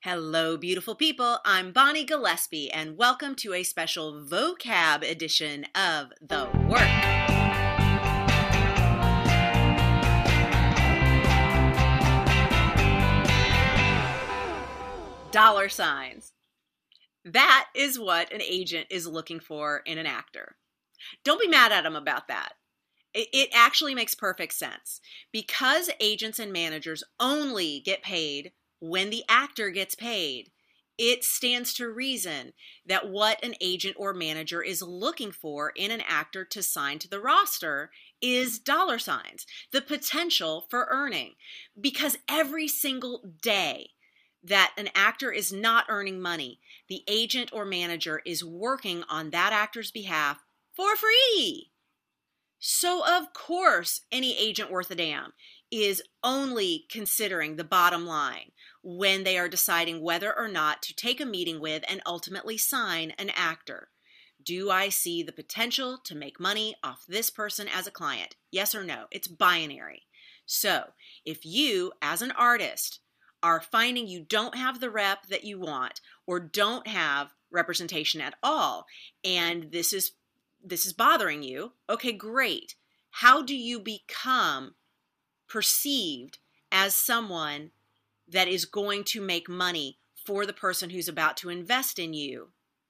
Hello, beautiful people. I'm Bonnie Gillespie, and welcome to a special vocab edition of The Work. Dollar signs. That is what an agent is looking for in an actor. Don't be mad at them about that. It actually makes perfect sense. Because agents and managers only get paid when the actor gets paid, it stands to reason that what an agent or manager is looking for in an actor to sign to the roster is dollar signs, the potential for earning. Because every single day that an actor is not earning money, the agent or manager is working on that actor's behalf for free. So, of course, any agent worth a damn is only considering the bottom line when they are deciding whether or not to take a meeting with and ultimately sign an actor. Do I see the potential to make money off this person as a client? Yes or no? It's binary. So, if you, as an artist, are finding you don't have the rep that you want or don't have representation at all, and this is bothering you, okay, great. How do you become perceived as someone that is going to make money for the person who's about to invest in you?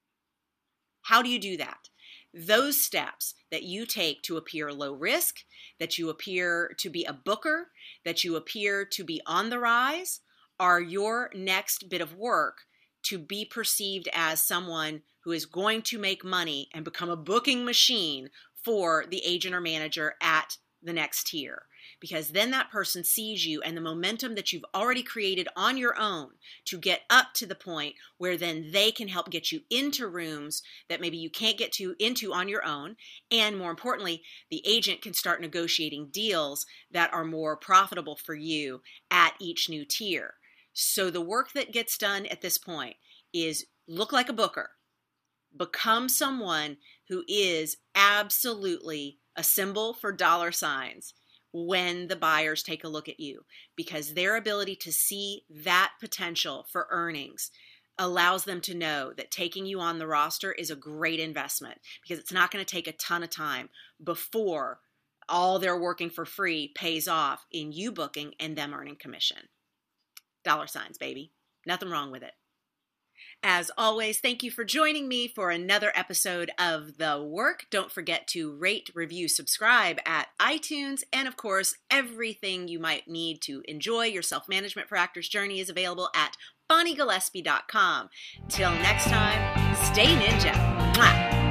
How do you do that? Those steps that you take to appear low risk, that you appear to be a booker, that you appear to be on the rise, are your next bit of work to be perceived as someone who is going to make money and become a booking machine for the agent or manager at the next tier. Because then that person sees you and the momentum that you've already created on your own to get up to the point where then they can help get you into rooms that maybe you can't get into on your own. And more importantly, the agent can start negotiating deals that are more profitable for you at each new tier. So the work that gets done at this point is look like a booker. Become someone who is absolutely a symbol for dollar signs when the buyers take a look at you, because their ability to see that potential for earnings allows them to know that taking you on the roster is a great investment, because it's not going to take a ton of time before all their working for free pays off in you booking and them earning commission. Dollar signs, baby. Nothing wrong with it. As always, thank you for joining me for another episode of The Work. Don't forget to rate, review, subscribe at iTunes. And of course, everything you might need to enjoy your self-management for actors journey is available at bonniegillespie.com. Till next time, stay ninja. Mwah!